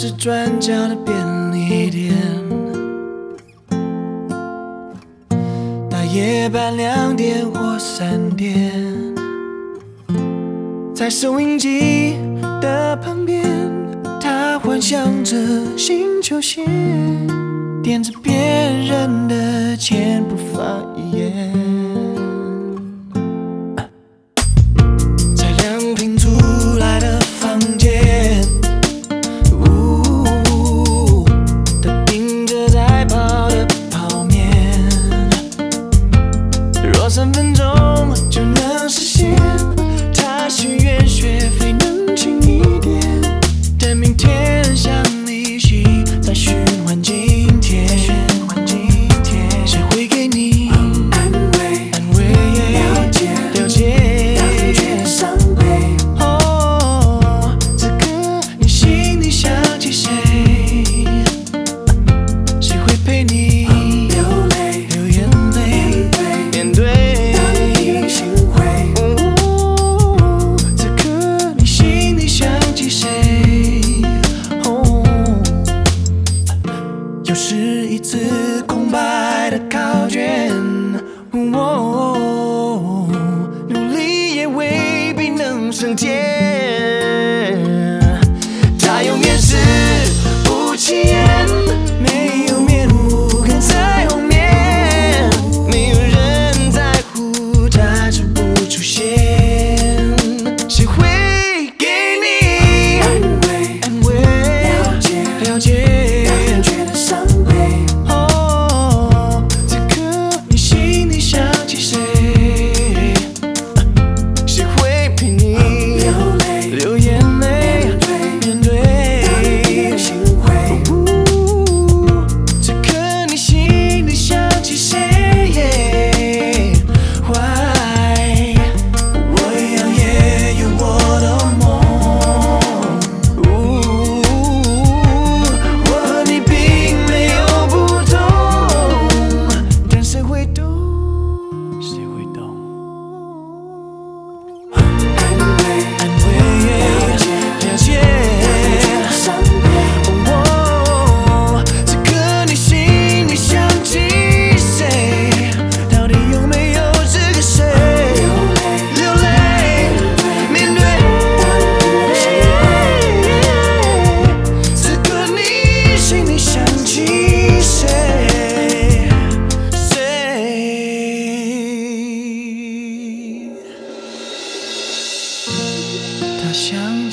是转角的便利店，大夜班2点或3点，在收音机的旁边，他幻想着新球鞋，点着别人的钱不发一言。3分钟就能实现，他许愿学费能轻一点，等明天想利息再循环今天。谁会给你安慰？了解，感觉伤悲。哦，此刻你心里想起谁？谁会陪你流泪？面对。又是一次空白的考卷，努力也未必能升天。他有面试不起眼，没有面目跟在后面，没有人在乎他出不出现。谁会给你安慰？了解。他想